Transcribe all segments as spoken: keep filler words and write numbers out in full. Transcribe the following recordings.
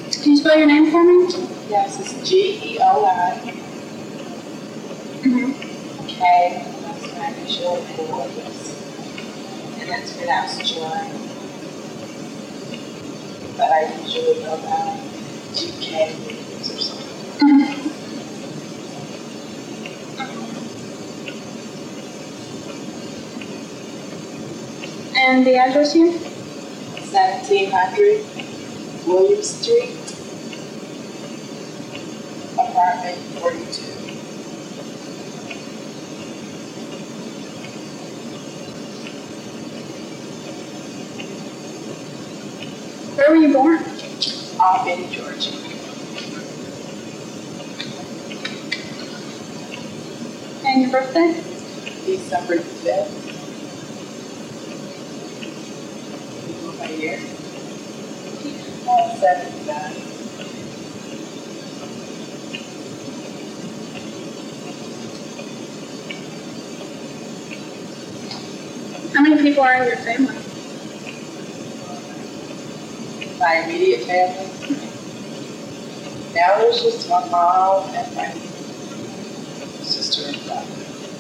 Can you spell your name for me? Yes, it's G E O I Mm-hmm. K. That's my initial Williams. And that's pronounced Joy. But I usually go by G K Williams or something. Mm-hmm. And the address here? seventeen hundred Williams Street, apartment forty-two. Where were you born? Albany, Georgia. And your birthday? December fifth. My year? Oh, seventy-nine. How many people are in your family? My immediate family. Now there's just my mom and my sister and brother.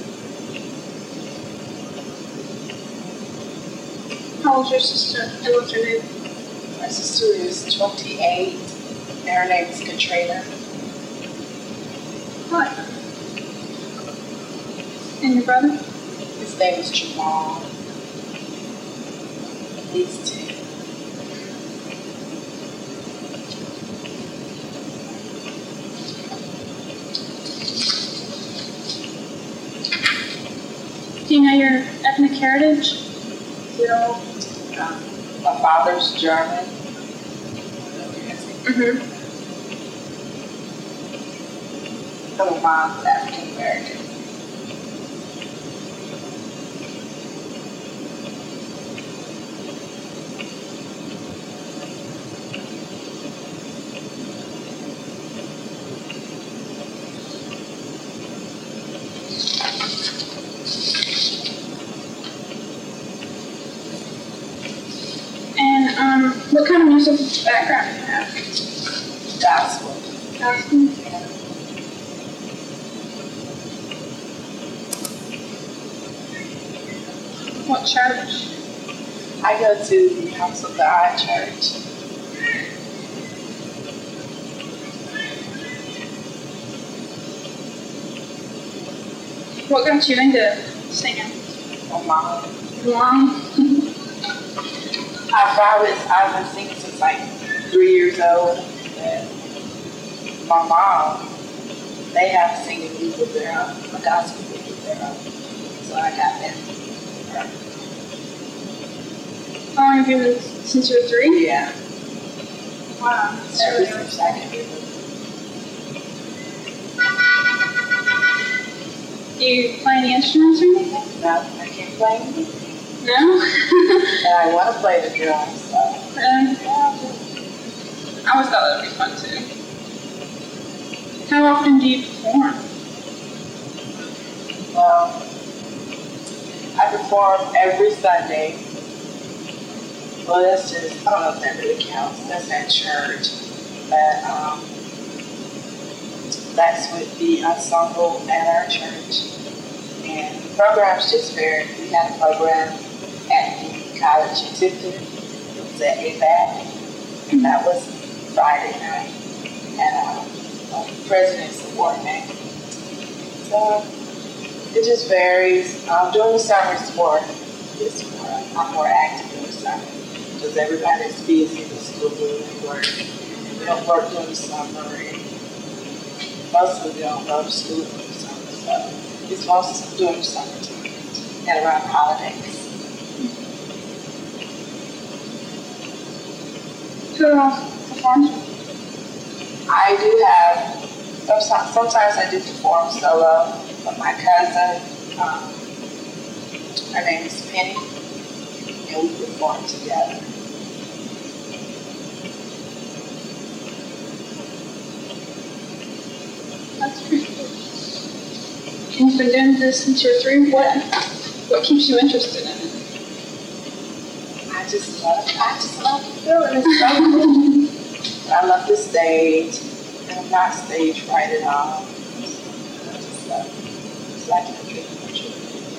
How old's your sister? And what's her name? My sister is twenty-eight, and her name is Katrina. Hi. And your brother? His name is Jamal. He's ten. Do you know your ethnic heritage? You um, my father's German. Mm-hmm. And my mom's African American. And um, what kind of musical background do you have? Gospel. Gospel. Yeah. What church? I go to the House of God Church. What got you into singing? My mom. Mom. I've always, I've been singing since like three years old. And my mom, they have a singing group of their own, a gospel group of their own. So I got that from her. How long have you been since you were three? Yeah. Wow. That's Ever really since awesome. I can remember. Do you play any instruments or anything? No, I can't play anything. No? And I want to play the drums, so. Really? I always thought that would be fun too. How often do you perform? Well, I perform every Sunday. Well, that's just, I don't know if that really counts. That's at church. But um, that's with the ensemble at our church. And the programs just vary. We had a program at the college in Tifton. It was at A B A C. And that was Friday night at um, a President's Award night. So it just varies. Um, during the summer, it's more, it's more, I'm more active in the summer because everybody's busy with school and work. We don't work during the summer, and most of them don't go to school during the summer. So it's mostly during the summertime and around the holidays. Who else performs with you? I do have, sometimes, sometimes I do perform solo, but my cousin, um, her name is Penny, and we perform together. That's pretty cool. And you've been doing this since you're three. What what keeps you interested in it? I just love, I just love the feeling. It's so cool. I love the stage, and I'm not stage right at all. So, it's like a dream come true.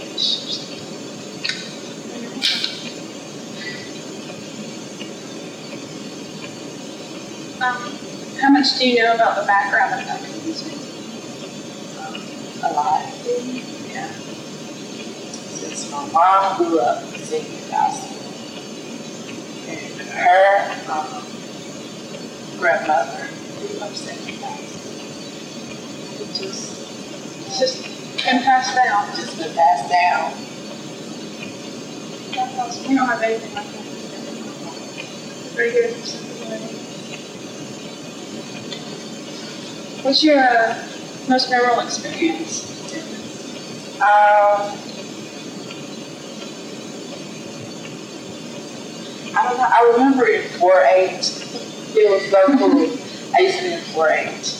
Um, how much do you know about the background of country music? Um, a lot. Yeah. Since my mom grew up singing gospel, and her um, grandmother grew up singing gospel. It just, It's just been passed down. it's just been passed down. That's awesome. We don't have anything like that. Very good for something. What's your uh, most memorable experience? Um, I don't know. I remember in four H, it was so cool. I used to be in four H.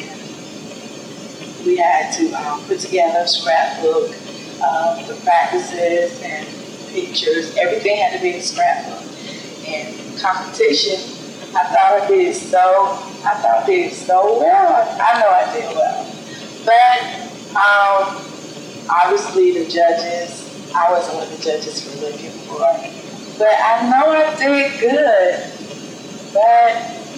We had to um, put together a scrapbook, um, the practices and pictures. Everything had to be in a scrapbook. And competition, I thought I did so. I thought I did so well. I know I did well, but um, obviously the judges. I wasn't what the judges were looking for, but I know I did good. But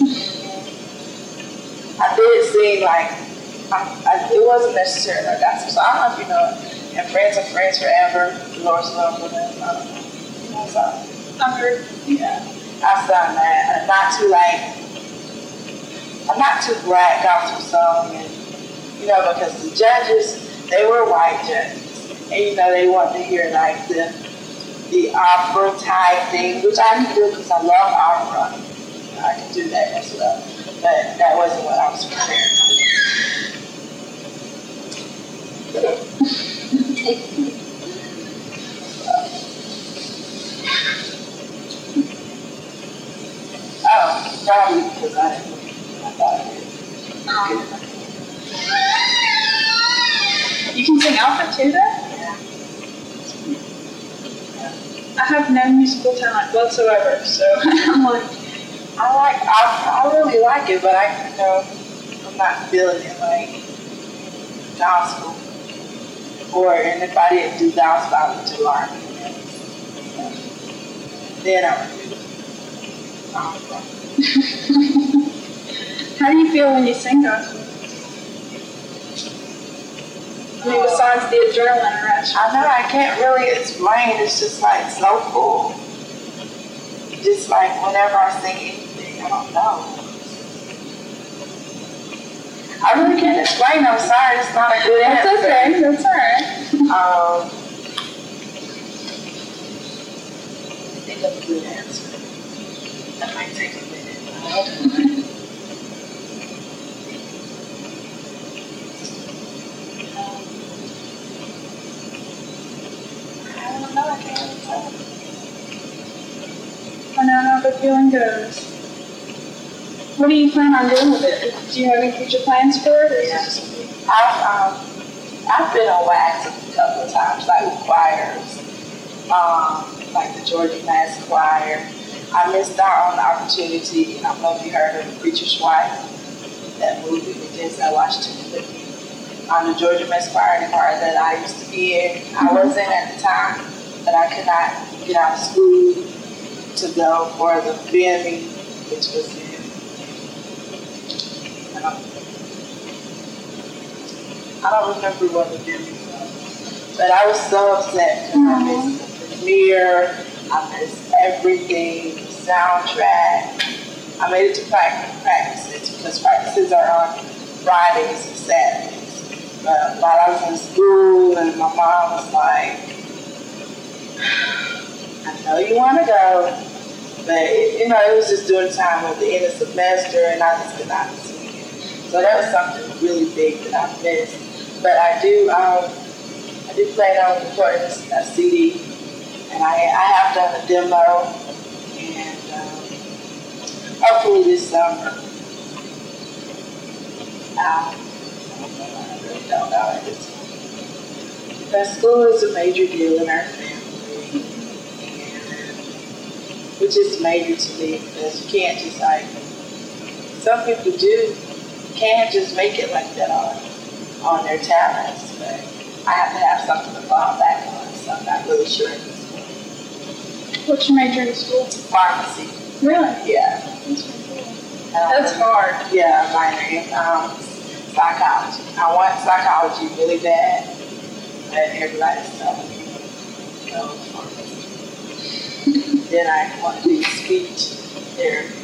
I did seem like. I, I, it wasn't necessarily like gospel. So I don't know if you know it. And Friends are Friends Forever, Lord's Love for them. I don't know. You know, so I've heard. yeah, I've done that. And not too like, I'm not too black gospel song, and you know, because the judges, they were white judges, and you know, they wanted to hear like the the opera type thing, which I can do because I love opera. I can do that as well, but that wasn't what I was prepared for. Oh, probably because I didn't. I thought I did. Um, you can sing alpha too, though? Yeah. I have no musical talent whatsoever, so I'm like, I like. I, I really like it, but I you know I'm not feeling it like gospel. Or and if I didn't do gospel, I would do R and B. Then I would do opera. how do you feel when you sing gospel? I mean, besides the adrenaline rush. I know I can't really explain. It's just like so cool. Just like whenever I sing anything, I don't know. I really can't explain. I'm sorry, it's not a good That's answer. okay. That's all right. Um, I think of a good answer. That might take a minute. I don't know. I can't really tell. I know how the feeling goes. What do you plan on doing with it? Do you have any future plans for it? Or is it Yeah. just I've um, I've been on wax a couple of times, like with choirs, um, like the Georgia Mass Choir. I missed out on the opportunity. I don't know if you heard of The Preacher's Wife, that movie with Denzel Washington. On the Georgia Mass Choir, the choir that I used to be in, I was in at the time, but I could not get out of school to go for the B M E, which was in. Um, I don't remember what the B M E was, but I was so upset because I missed the premiere, I missed everything, the soundtrack. I made it to practice, practices because practices are on Fridays and Saturdays. But while I was in school and my mom was like, I know you want to go, but you know, it was just during the time of the end of the semester and I just could not see it. So that was something really big that I missed. But I do, um, I do plan on recording a C D, and I, I have done a demo, and um, hopefully this summer. Um, I really don't know at this point. Because school is a major deal in our family, and which is major to me because you can't just like some people do can just make it like that on on their talents, but I have to have something to fall back on, so I'm not really sure. What's your major in school? Pharmacy. Really? Yeah. That's really cool. Um, That's hard. Yeah, minor in um, psychology. I want psychology really bad, but everybody's telling me no pharmacy. Then I want to do speech therapy.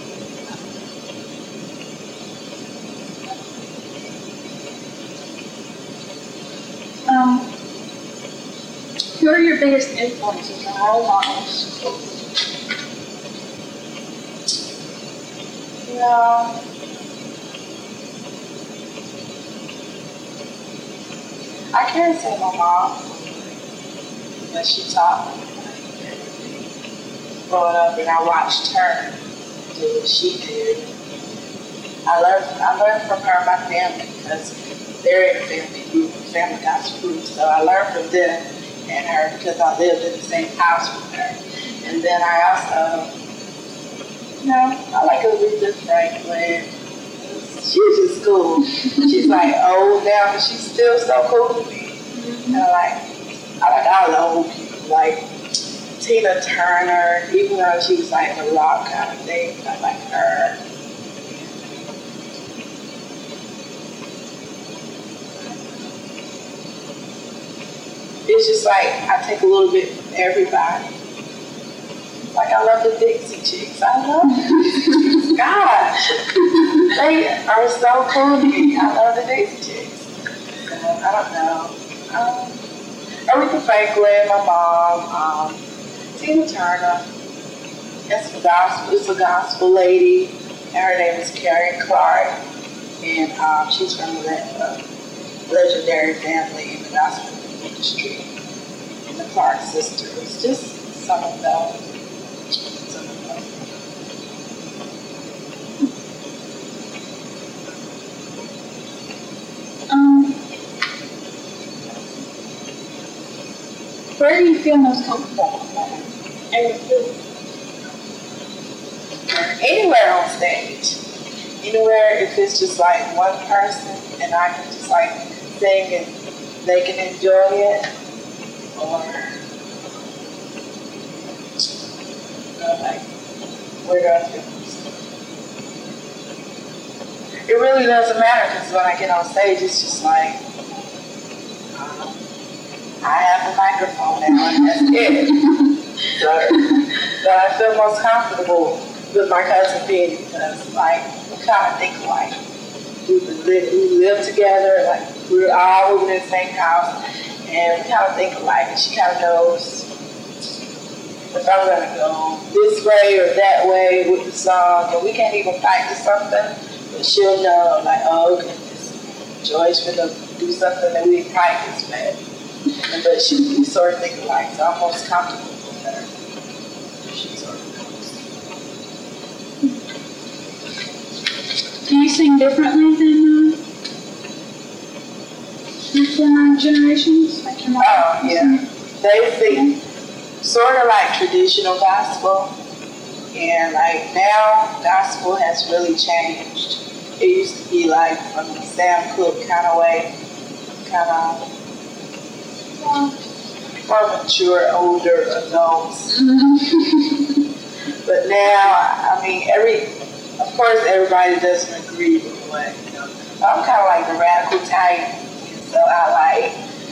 Um, who are your biggest influences and role models? You know, I can't say my mom, but she taught me everything growing up, and I watched her do what she did. I learned, I learned from her and my family because they're in a family group, family gospel group, so I learned from them and her because I lived in the same house with her. And then I also, you know, I like Aretha Franklin. She's just cool. She's like old now, but she's still so cool to me. Mm-hmm. And I like, I like all the old people, like Tina Turner, even though she was like a rock kind of thing, I like her. It's just like I take a little bit from everybody. Like I love the Dixie Chicks. I love them. Gosh, they are so cool to me. I love the Dixie Chicks. So, I don't know. Um, Aretha Franklin, my mom, um, Tina Turner. It's a gospel. It's a gospel lady, and her name is Karen Clark, and um, she's from a uh, legendary family in the gospel industry. And the Clark sisters, just some of them. Some of them. Um, where do you feel most comfortable? And anywhere on stage. Anywhere if it's just like one person and I can just like sing and they can enjoy it, or you know, like where do I feel? It really doesn't matter because when I get on stage, it's just like um, I have the microphone now and that's it. So, but I feel most comfortable with my cousin Penny because like we kind of think alike. We live, we live together, like we're all living in the same house, and we kind of think alike. And she kind of knows if I'm gonna go this way or that way with the song, and we can't even fight to something, but she'll know like, oh, okay, this Joy's gonna do something that we didn't practice, but but she we sort of think alike, so I'm most comfortable with her. She sort of knows. do you sing differently than uh, different generations? Like your mom? Oh, yeah. They sing sort of like traditional gospel. And like now, gospel has really changed. It used to be like from the Sam Cooke kind of way, kind of um, for mature, older adults. Mm-hmm. But now, I mean, every, of course, everybody doesn't agree with what, you know. I'm kind of like the radical type, so I like,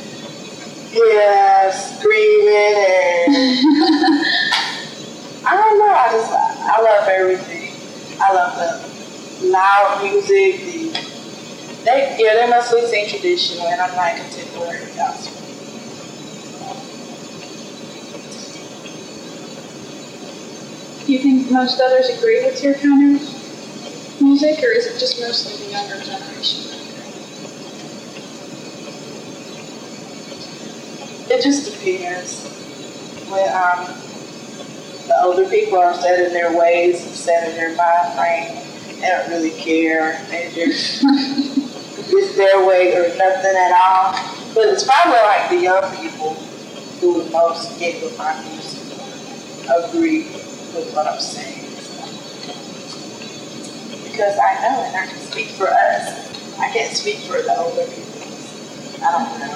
yeah, screaming and I don't know. I just I love everything. I love the loud music. The they yeah they mostly sing traditional, and I'm like contemporary gospel. Do you think most others agree with your kind of music, or is it just mostly the younger generation? It just depends. When um, the older people are set in their ways and set in their mind frame, they don't really care. They just it's their way or nothing at all. But it's probably like the young people who would most get with my music, agree with what I'm saying. because I know and I can speak for us. I can't speak for the older people. I don't know.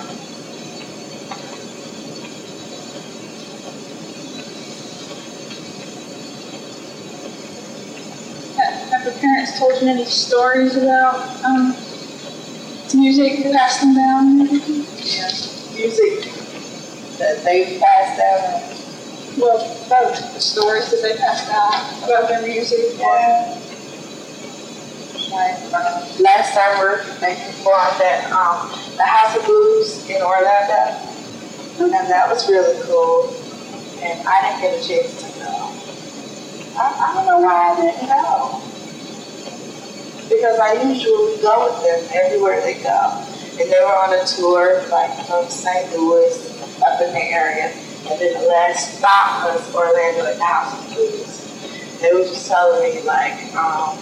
Have, have your parents told you any stories about um, music passing down and everything? Yeah. Music that they passed down. Well, both the stories that they passed down about their music. Yeah. Like um, last summer, they performed at um, the House of Blues in Orlando, and that was really cool. And I didn't get a chance to go. I, I don't know why I didn't go, because I usually go with them everywhere they go. And they were on a tour, like from Saint Louis up in the area, and then the last stop was Orlando at the House of Blues. They were just telling me like. Um,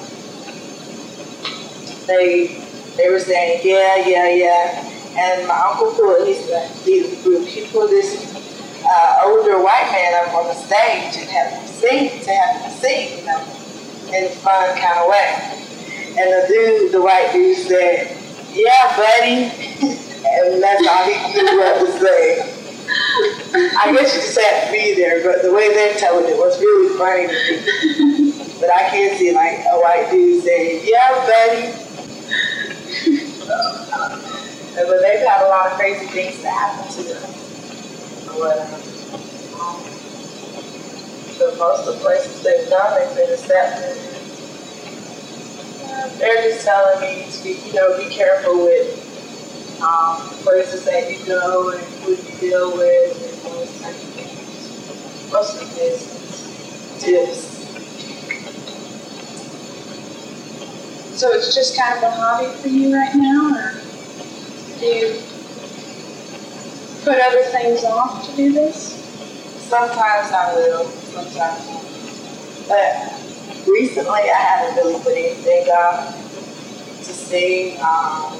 They they were saying, yeah, yeah, yeah. And my uncle pulled, he's the leader of the group, he pulled this uh, older white man up on the stage and had him sing, to have him sing, you know, in a fun kind of way. And the dude, the white dude said, yeah, buddy. And that's all he knew what to say. I guess you just had to be there, but the way they're telling it was really funny to me. But I can't see like a white dude saying, yeah, buddy. But they've had a lot of crazy things that happen to them. Or whatever. Um, so most of the places they've gone, they've been accepted. Uh, they're just telling me to be, you know, be careful with um, places that you go and who you deal with and those type of things. Most of the business tips. So it's just kind of a hobby for you right now, or do you put other things off to do this? Sometimes I will, sometimes I won't. But recently I haven't really put anything off to sing, um,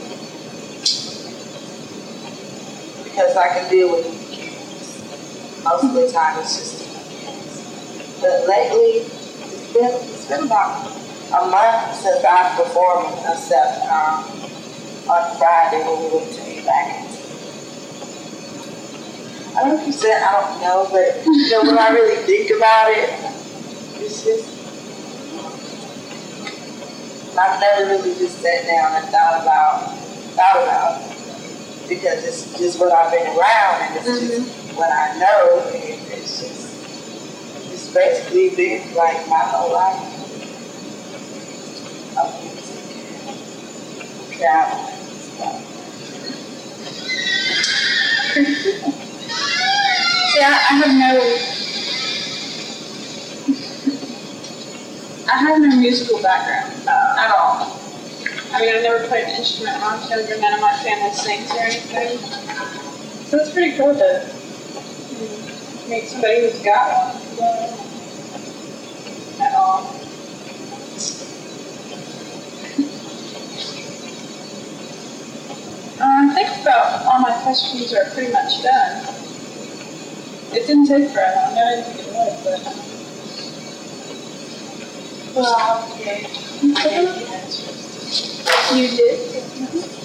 because I can deal with the kids. Most of the time it's just the kids. But lately, it's been, it's been about a month since I've performed, except um, on Friday when we went to A back. I don't know if you said I don't know, but you know when I really think about it, it's just I've never really just sat down and thought about thought about it, because it's just what I've been around and it's mm-hmm. just what I know, and it's just it's basically been like my whole life. Of music, traveling, and stuff. Yeah, I have no, I have no musical background uh, at all. I mean, I never played an instrument when I was younger. None of my family sings or anything. So it's pretty cool to meet somebody who's got one at all. Uh, I think about all my questions are pretty much done. It didn't take very long. I didn't think it would, but. Well, okay. You did? Mm-hmm.